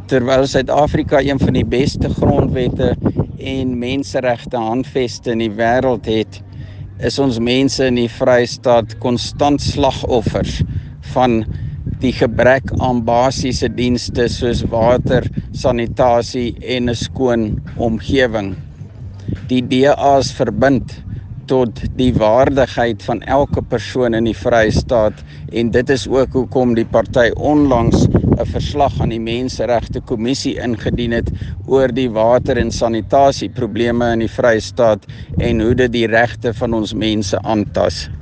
Terwyl Suid-Afrika een van die beste grondwette en menseregte handveste in die wêreld het, is ons mense in die Vrystaat konstant slagoffers van die gebrek aan basiese dienste soos water, sanitasie en 'n skoon omgewing. Die DA's verbind tot die waardigheid van elke persoon in die Vrystaat en dit is ook hoekom die party onlangs 'n verslag aan die Menseregte Kommissie ingedien het oor die water- en sanitasieprobleme in die Vrystaat en hoe dit die regte van ons mense aantas.